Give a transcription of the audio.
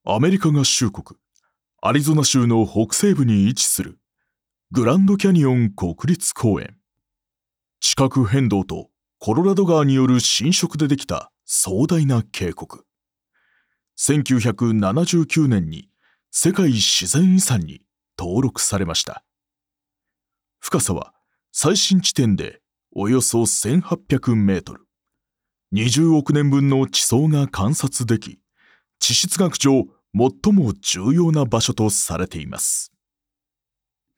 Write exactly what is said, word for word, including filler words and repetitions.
アメリカ合衆国アリゾナ州の北西部に位置するグランドキャニオン国立公園。地殻変動とコロラド川による浸食でできた壮大な渓谷。せんきゅうひゃくななじゅうきゅうねんに世界自然遺産に登録されました。深さは最深地点でおよそせんはっぴゃくメートル。にじゅうおくねんぶんの地層が観察でき、地質学上最も重要な場所とされています。